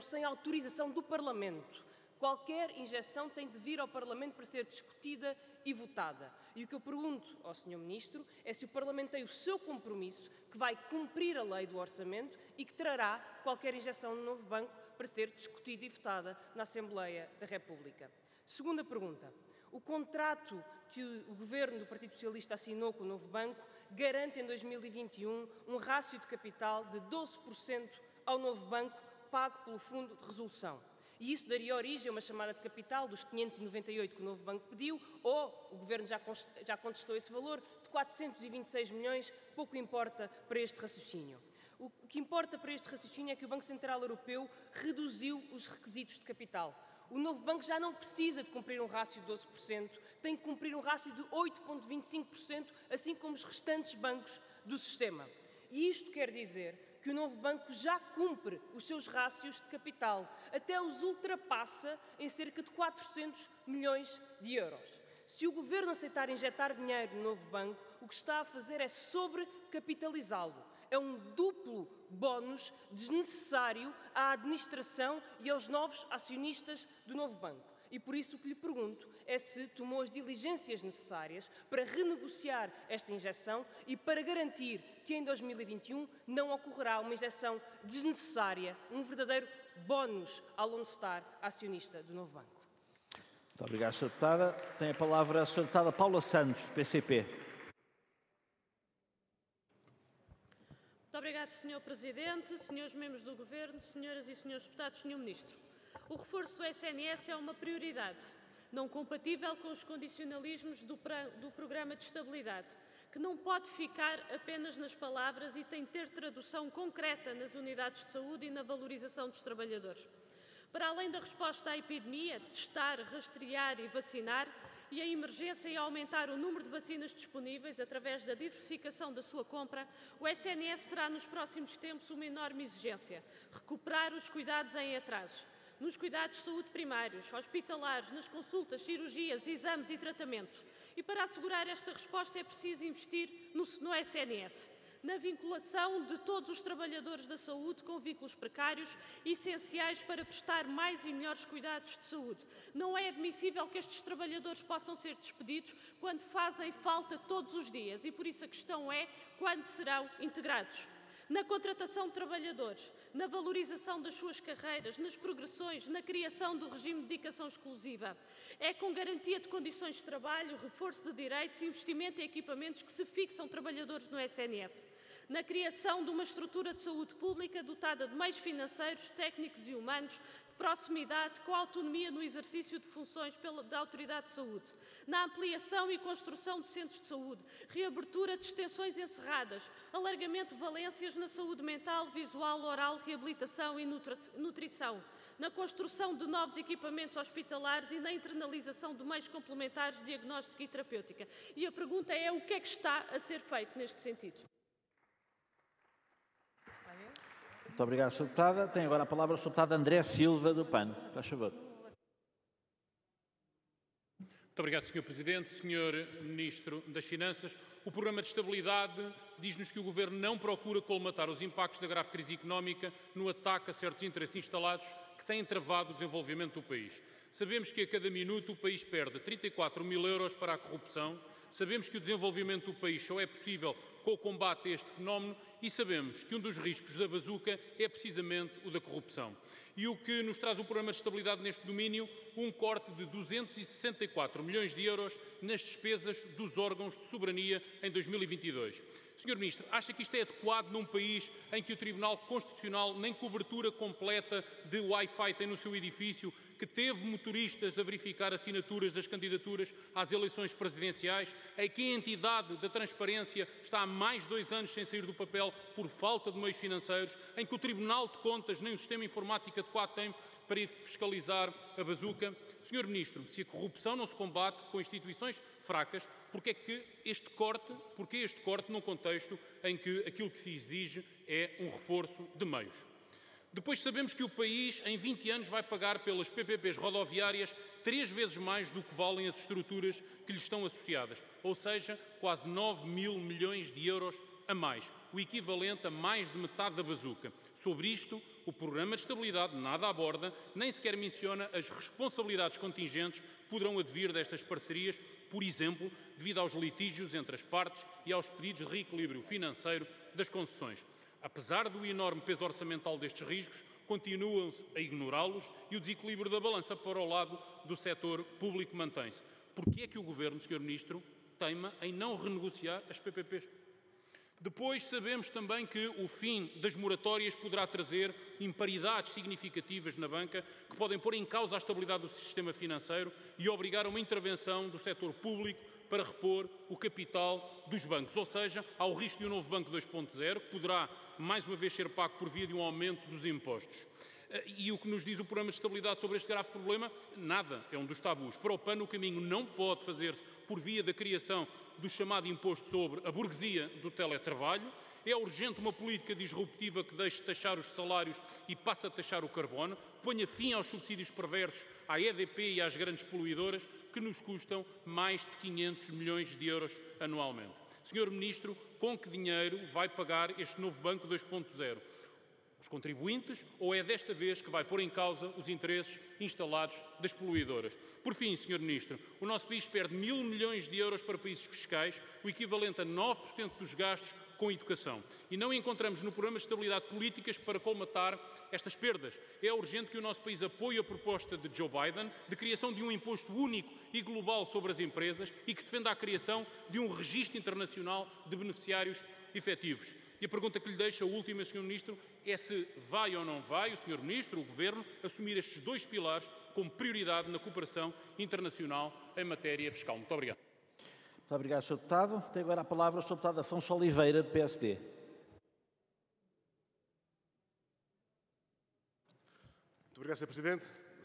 sem autorização do Parlamento. Qualquer injeção tem de vir ao Parlamento para ser discutida e votada. E o que eu pergunto ao Sr. Ministro é se o Parlamento tem o seu compromisso, que vai cumprir a lei do orçamento e que trará qualquer injeção no novo banco para ser discutida e votada na Assembleia da República. Segunda pergunta. O contrato que o Governo do Partido Socialista assinou com o novo banco garante em 2021 um rácio de capital de 12% ao novo banco pago pelo Fundo de Resolução. E isso daria origem a uma chamada de capital dos 598 que o novo banco pediu, ou o Governo já contestou esse valor, de 426 milhões, pouco importa para este raciocínio. O que importa para este raciocínio é que o Banco Central Europeu reduziu os requisitos de capital. O novo banco já não precisa de cumprir um rácio de 12%, tem que cumprir um rácio de 8,25%, assim como os restantes bancos do sistema. E isto quer dizer que o novo banco já cumpre os seus rácios de capital, até os ultrapassa em cerca de 400 milhões de euros. Se o Governo aceitar injetar dinheiro no novo banco, o que está a fazer é sobrecapitalizá-lo. É um duplo bónus desnecessário à administração e aos novos acionistas do novo banco. E por isso o que lhe pergunto é se tomou as diligências necessárias para renegociar esta injeção e para garantir que em 2021 não ocorrerá uma injeção desnecessária, um verdadeiro bónus ao Lone Star acionista do novo banco. Muito obrigado, Sra. Deputada. Tem a palavra a Sra. Deputada Paula Santos, do PCP. Muito obrigado, Sr. Presidente, Srs. Membros do Governo, Senhoras e Srs. Deputados, Sr. Ministro. O reforço do SNS é uma prioridade, não compatível com os condicionalismos do Programa de Estabilidade, que não pode ficar apenas nas palavras e tem de ter tradução concreta nas unidades de saúde e na valorização dos trabalhadores. Para além da resposta à epidemia, testar, rastrear e vacinar, e a emergência e aumentar o número de vacinas disponíveis através da diversificação da sua compra, o SNS terá nos próximos tempos uma enorme exigência: recuperar os cuidados em atraso. Nos cuidados de saúde primários, hospitalares, nas consultas, cirurgias, exames e tratamentos. E para assegurar esta resposta é preciso investir no SNS, na vinculação de todos os trabalhadores da saúde com vínculos precários, essenciais para prestar mais e melhores cuidados de saúde. Não é admissível que estes trabalhadores possam ser despedidos quando fazem falta todos os dias e por isso a questão é quando serão integrados. Na contratação de trabalhadores, na valorização das suas carreiras, nas progressões, na criação do regime de dedicação exclusiva. É com garantia de condições de trabalho, reforço de direitos, investimento em equipamentos que se fixam trabalhadores no SNS. Na criação de uma estrutura de saúde pública dotada de meios financeiros, técnicos e humanos, proximidade, com autonomia no exercício de funções da Autoridade de Saúde, na ampliação e construção de centros de saúde, reabertura de extensões encerradas, alargamento de valências na saúde mental, visual, oral, reabilitação e nutrição, na construção de novos equipamentos hospitalares e na internalização de meios complementares de diagnóstica e terapêutica. E a pergunta é: o que é que está a ser feito neste sentido? Muito obrigado, Sra. Deputada. Tem agora a palavra a Sra. Deputada André Silva, do PAN. Faz favor. Muito obrigado, Sr. Presidente. Sr. Ministro das Finanças, o Programa de Estabilidade diz-nos que o Governo não procura colmatar os impactos da grave crise económica no ataque a certos interesses instalados que têm travado o desenvolvimento do país. Sabemos que a cada minuto o país perde 34 mil euros para a corrupção, sabemos que o desenvolvimento do país só é possível com o combate a este fenómeno e sabemos que um dos riscos da bazuca é precisamente o da corrupção. E o que nos traz o Programa de Estabilidade neste domínio? Um corte de 264 milhões de euros nas despesas dos órgãos de soberania em 2022. Sr. Ministro, acha que isto é adequado num país em que o Tribunal Constitucional nem cobertura completa de Wi-Fi tem no seu edifício, que teve motoristas a verificar assinaturas das candidaturas às eleições presidenciais, em que a entidade da transparência está há mais de 2 anos sem sair do papel por falta de meios financeiros, em que o Tribunal de Contas nem o sistema informático adequado tem para fiscalizar a bazuca? Sr. Ministro, se a corrupção não se combate com instituições fracas, porque este corte num contexto em que aquilo que se exige é um reforço de meios? Depois sabemos que o país, em 20 anos, vai pagar pelas PPPs rodoviárias 3 vezes mais do que valem as estruturas que lhe estão associadas, ou seja, quase 9 mil milhões de euros a mais, o equivalente a mais de metade da bazuca. Sobre isto, o programa de estabilidade nada aborda, nem sequer menciona as responsabilidades contingentes que poderão advir destas parcerias, por exemplo, devido aos litígios entre as partes e aos pedidos de reequilíbrio financeiro das concessões. Apesar do enorme peso orçamental destes riscos, continuam-se a ignorá-los e o desequilíbrio da balança para o lado do setor público mantém-se. Por que é que o Governo, Sr. Ministro, teima em não renegociar as PPPs? Depois sabemos também que o fim das moratórias poderá trazer imparidades significativas na banca que podem pôr em causa a estabilidade do sistema financeiro e obrigar a uma intervenção do setor público para repor o capital dos bancos. Ou seja, há o risco de um novo Banco 2.0 que poderá mais uma vez ser pago por via de um aumento dos impostos. E o que nos diz o Programa de Estabilidade sobre este grave problema? Nada, é um dos tabus. Para o PAN, o caminho não pode fazer-se por via da criação do chamado imposto sobre a burguesia do teletrabalho. É urgente uma política disruptiva que deixe de taxar os salários e passe a taxar o carbono, ponha fim aos subsídios perversos à EDP e às grandes poluidoras, que nos custam mais de 500 milhões de euros anualmente. Senhor Ministro, com que dinheiro vai pagar este novo Banco 2.0? Os contribuintes, ou é desta vez que vai pôr em causa os interesses instalados das poluidoras? Por fim, Sr. Ministro, o nosso país perde 1.000 milhões de euros para países fiscais, o equivalente a 9% dos gastos com educação. E não encontramos no Programa de Estabilidade políticas para colmatar estas perdas. É urgente que o nosso país apoie a proposta de Joe Biden de criação de um imposto único e global sobre as empresas e que defenda a criação de um registro internacional de beneficiários efetivos. E a pergunta que lhe deixo, a última, Sr. Ministro, é se vai ou não vai o Sr. Ministro, o Governo, assumir estes dois pilares como prioridade na cooperação internacional em matéria fiscal. Muito obrigado. Muito obrigado, Sr. Deputado. Tem agora a palavra o Sr. Deputado Afonso Oliveira, do PSD. Muito obrigado, Sr. Presidente.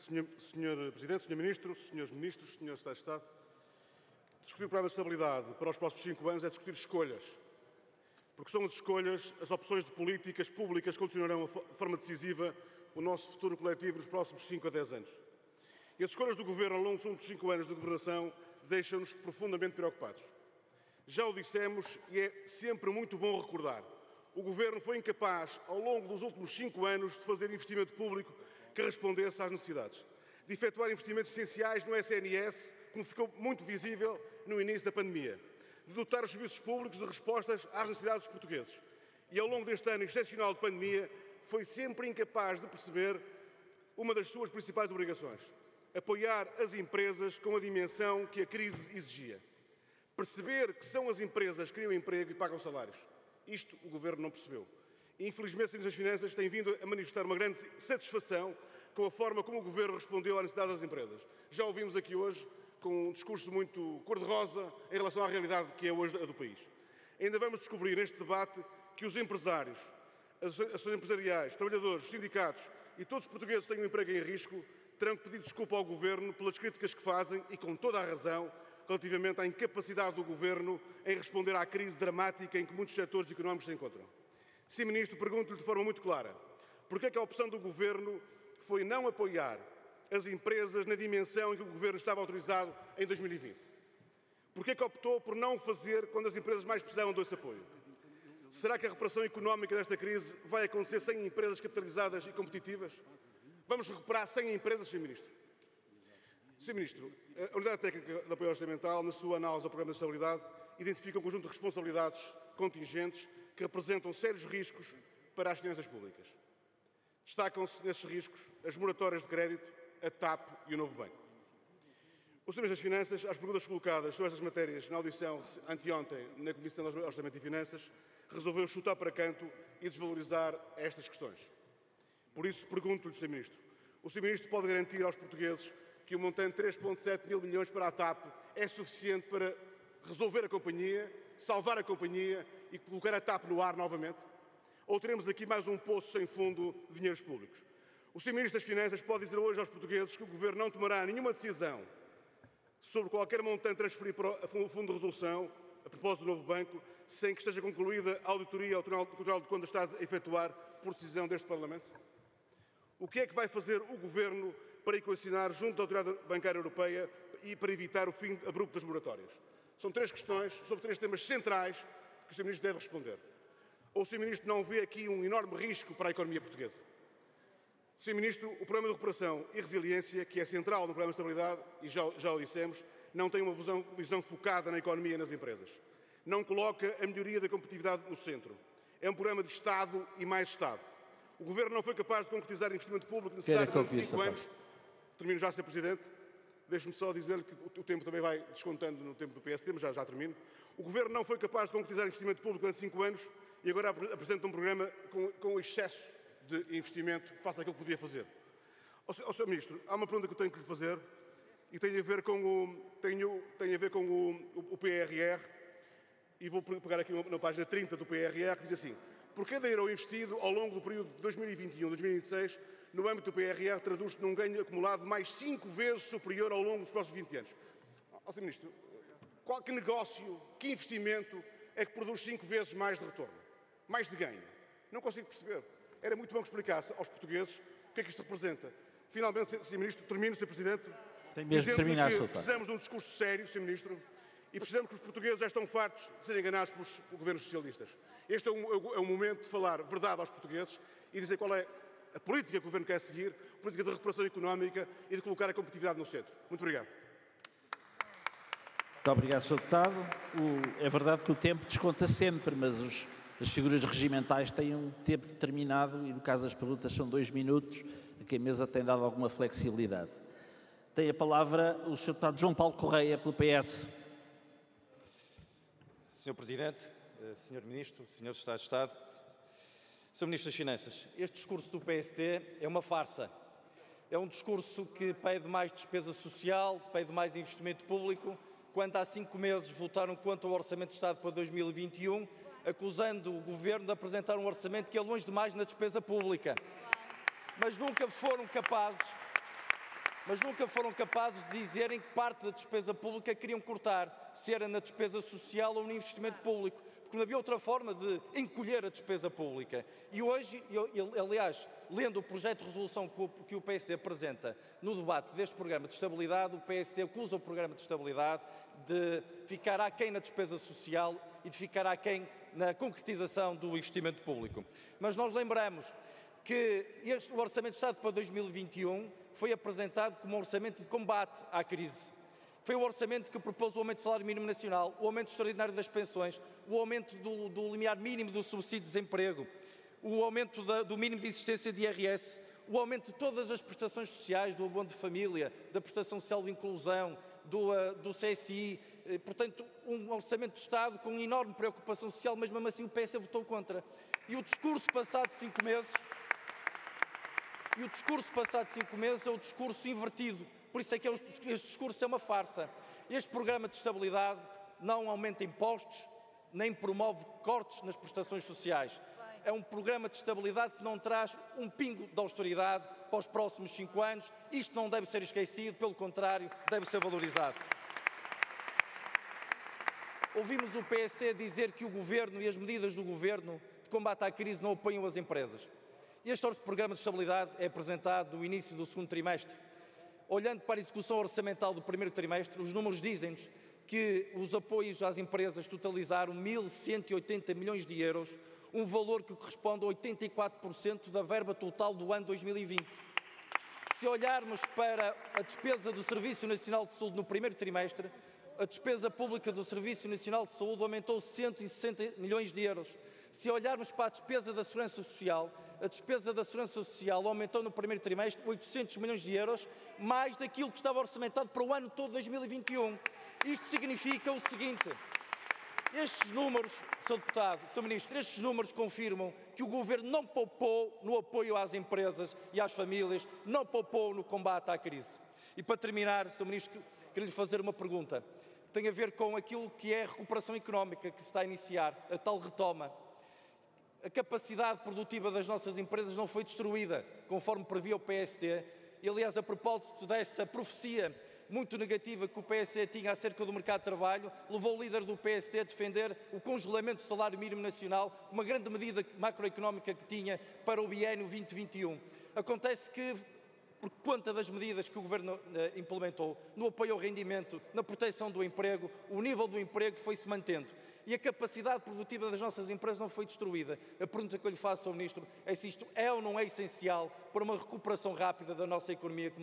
Sr. Presidente, Sr. Ministro, Srs. Ministros, Srs. Secretários de Estado. Discutir o Programa de Estabilidade para os próximos 5 anos é discutir escolhas. Porque são as escolhas, as opções de políticas públicas que condicionarão de forma decisiva o nosso futuro coletivo nos próximos 5 a 10 anos. E as escolhas do Governo ao longo dos últimos 5 anos de governação deixam-nos profundamente preocupados. Já o dissemos e é sempre muito bom recordar. O Governo foi incapaz, ao longo dos últimos 5 anos, de fazer investimento público que respondesse às necessidades. De efetuar investimentos essenciais no SNS, como ficou muito visível no início da pandemia. De dotar os serviços públicos de respostas às necessidades dos portugueses. E ao longo deste ano excepcional de pandemia, foi sempre incapaz de perceber uma das suas principais obrigações: apoiar as empresas com a dimensão que a crise exigia. Perceber que são as empresas que criam emprego e pagam salários. Isto o Governo não percebeu. E, infelizmente, o Ministro das Finanças tem vindo a manifestar uma grande satisfação com a forma como o Governo respondeu à necessidade das empresas. Já ouvimos aqui hoje com um discurso muito cor-de-rosa em relação à realidade que é hoje a do país. Ainda vamos descobrir neste debate que os empresários, as associações empresariais, trabalhadores, sindicatos e todos os portugueses que têm um emprego em risco terão que pedir desculpa ao Governo pelas críticas que fazem, e com toda a razão, relativamente à incapacidade do Governo em responder à crise dramática em que muitos setores económicos se encontram. Sim, Ministro, pergunto-lhe de forma muito clara: porquê é que a opção do Governo foi não apoiar as empresas na dimensão em que o Governo estava autorizado em 2020? Porquê é que optou por não o fazer quando as empresas mais precisavam desse apoio? Será que a recuperação económica desta crise vai acontecer sem empresas capitalizadas e competitivas? Vamos recuperar sem empresas, Sr. Ministro? Sr. Ministro, a Unidade Técnica de Apoio Orçamental, na sua análise ao Programa de Estabilidade, identifica um conjunto de responsabilidades contingentes que representam sérios riscos para as finanças públicas. Destacam-se nesses riscos as moratórias de crédito, a TAP e o novo banco. O Sr. Ministro das Finanças, às perguntas colocadas sobre estas matérias na audição anteontem na Comissão de Orçamento e Finanças, resolveu chutar para canto e desvalorizar estas questões. Por isso, pergunto-lhe, Sr. Ministro, o Sr. Ministro pode garantir aos portugueses que o montante de 3,7 mil milhões para a TAP é suficiente para resolver a companhia, salvar a companhia e colocar a TAP no ar novamente? Ou teremos aqui mais um poço sem fundo de dinheiros públicos? O Sr. Ministro das Finanças pode dizer hoje aos portugueses que o Governo não tomará nenhuma decisão sobre qualquer montante transferido para o Fundo de Resolução, a propósito do novo banco, sem que esteja concluída a auditoria ao Tribunal de Contas está a efetuar por decisão deste Parlamento? O que é que vai fazer o Governo para equacionar junto à Autoridade Bancária Europeia e para evitar o fim abrupto das moratórias? São 3 questões sobre 3 temas centrais que o Sr. Ministro deve responder. Ou o Sr. Ministro não vê aqui um enorme risco para a economia portuguesa? Sr. Ministro, o Programa de Recuperação e Resiliência, que é central no Programa de Estabilidade, e já o dissemos, não tem uma visão focada na economia e nas empresas. Não coloca a melhoria da competitividade no centro. É um programa de Estado e mais Estado. O Governo não foi capaz de concretizar o investimento público necessário durante 5 anos. Termino já, Sr. Presidente. Deixe-me só dizer-lhe que o tempo também vai descontando no tempo do PSD, mas já termino. O Governo não foi capaz de concretizar investimento público durante 5 anos e agora apresenta um programa com excesso de investimento face àquilo que podia fazer. Ó Sr. Ministro, há uma pergunta que eu tenho que lhe fazer e tem a ver com o PRR, e vou pegar aqui na página 30 do PRR, que diz assim: por cada euro investido ao longo do período de 2021 a 2026, no âmbito do PRR, traduz-se num ganho acumulado mais 5 vezes superior ao longo dos próximos 20 anos. Ó Sr. Ministro, que negócio, que investimento é que produz 5 vezes mais de retorno, mais de ganho? Não consigo perceber. Era muito bom que explicasse aos portugueses o que é que isto representa. Finalmente, Sr. Ministro, termino, Sr. Presidente, tem mesmo de terminar, que precisamos de um discurso sério, Sr. Ministro, e precisamos que os portugueses já estão fartos de serem enganados pelos governos socialistas. Este é um momento de falar verdade aos portugueses e dizer qual é a política que o Governo quer seguir, política de recuperação económica e de colocar a competitividade no centro. Muito obrigado. Muito obrigado, Sr. Deputado. É verdade que o tempo desconta sempre, mas as figuras regimentais têm um tempo determinado e, no caso das perguntas, são 2 minutos, a que a mesa tem dado alguma flexibilidade. Tem a palavra o Sr. Deputado João Paulo Correia, pelo PS. Sr. Presidente, Sr. Ministro, Sr. Secretário de Estado, Sr. Ministro das Finanças, este discurso do PSD é uma farsa. É um discurso que pede mais despesa social, pede mais investimento público, quando há 5 meses votaram contra o Orçamento de Estado para 2021, acusando o Governo de apresentar um orçamento que é longe demais na despesa pública. Mas nunca foram capazes de dizerem que parte da despesa pública queriam cortar, se era na despesa social ou no investimento público, porque não havia outra forma de encolher a despesa pública. E hoje, aliás, lendo o projeto de resolução que o PSD apresenta no debate deste programa de estabilidade, o PSD acusa o programa de estabilidade de ficar aquém na despesa social e de ficar aquém na concretização do investimento público. Mas nós lembramos que o Orçamento de Estado para 2021 foi apresentado como um orçamento de combate à crise. Foi o orçamento que propôs o aumento do salário mínimo nacional, o aumento extraordinário das pensões, o aumento do limiar mínimo do subsídio de desemprego, o aumento do mínimo de existência de IRS, o aumento de todas as prestações sociais, do abono de família, da prestação social de inclusão, do CSI, portanto, um orçamento de Estado com enorme preocupação social, mas mesmo assim o PS votou contra. E o discurso passado 5 meses é o discurso invertido. Por isso é que este discurso é uma farsa. Este programa de estabilidade não aumenta impostos, nem promove cortes nas prestações sociais. É um programa de estabilidade que não traz um pingo de austeridade para os próximos 5 anos. Isto não deve ser esquecido, pelo contrário, deve ser valorizado. Ouvimos o PS dizer que o Governo e as medidas do Governo de combate à crise não apoiam as empresas. Este programa de estabilidade é apresentado no início do 2º trimestre. Olhando para a execução orçamental do 1º trimestre, os números dizem-nos que os apoios às empresas totalizaram 1.180 milhões de euros, um valor que corresponde a 84% da verba total do ano 2020. Se olharmos para a despesa do Serviço Nacional de Saúde no 1º trimestre, a despesa pública do Serviço Nacional de Saúde aumentou 160 milhões de euros. Se olharmos para a despesa da Segurança Social, a despesa da Segurança Social aumentou no 1º trimestre 800 milhões de euros, mais daquilo que estava orçamentado para o ano todo de 2021. Isto significa o seguinte: estes números, Sr. Deputado, Sr. Ministro, estes números confirmam que o Governo não poupou no apoio às empresas e às famílias, não poupou no combate à crise. E para terminar, Sr. Ministro, queria lhe fazer uma pergunta que tem a ver com aquilo que é a recuperação económica que se está a iniciar, a tal retoma. A capacidade produtiva das nossas empresas não foi destruída, conforme previa o PSD. E, aliás, a propósito dessa profecia muito negativa que o PSD tinha acerca do mercado de trabalho, levou o líder do PSD a defender o congelamento do salário mínimo nacional, uma grande medida macroeconómica que tinha para o biênio 2021. Acontece que porque conta das medidas que o Governo implementou, no apoio ao rendimento, na proteção do emprego, o nível do emprego foi-se mantendo e a capacidade produtiva das nossas empresas não foi destruída. A pergunta que eu lhe faço ao Ministro é se isto é ou não é essencial para uma recuperação rápida da nossa economia.